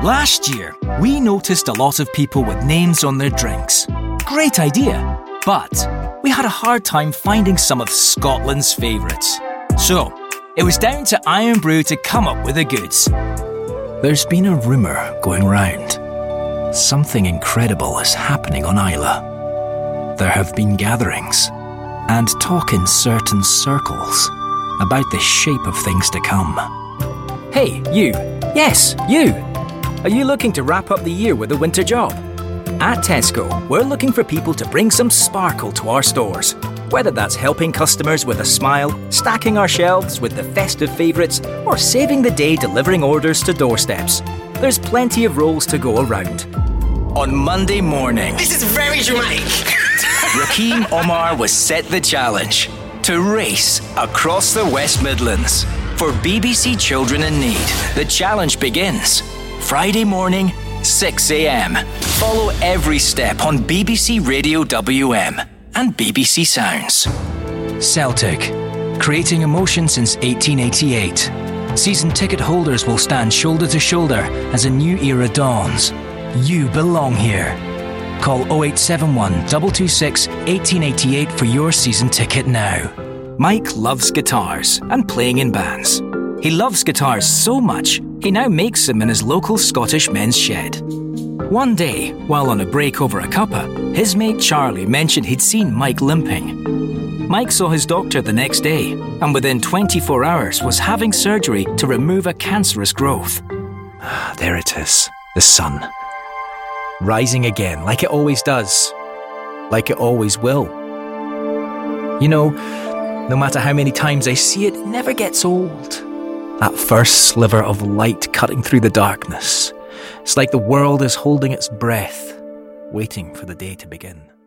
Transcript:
Last year, we noticed a lot of people with names on their drinks. Great idea, but we had a hard time finding some of Scotland's favourites. So, it was down to Iron Brew to come up with the goods. There's been a rumour going round. Something incredible is happening on Islay. There have been gatherings and talk in certain circles about the shape of things to come. Hey, you. Yes, you. Are you looking to wrap up the year with a winter job? At Tesco, we're looking for people to bring some sparkle to our stores. Whether that's helping customers with a smile, stacking our shelves with the festive favourites, or saving the day delivering orders to doorsteps. There's plenty of roles to go around. On Monday morning, This is very dramatic. Rakeem Omar was set the challenge to race across the West Midlands. For BBC Children in Need, the challenge begins Friday morning, 6 a.m. Follow every step on BBC Radio WM and BBC Sounds. Celtic, creating emotion since 1888. Season ticket holders will stand shoulder to shoulder as a new era dawns. You belong here. Call 0871 226 1888 for your season ticket now. Mike loves guitars and playing in bands. He loves guitars so much, he now makes them in his local Scottish men's shed. One day, while on a break over a cuppa, his mate Charlie mentioned he'd seen Mike limping. Mike saw his doctor the next day, and within 24 hours was having surgery to remove a cancerous growth. There it is, the sun. Rising again, like it always does. Like it always will. You know, no matter how many times I see it, it never gets old. That first sliver of light cutting through the darkness. It's like the world is holding its breath, waiting for the day to begin.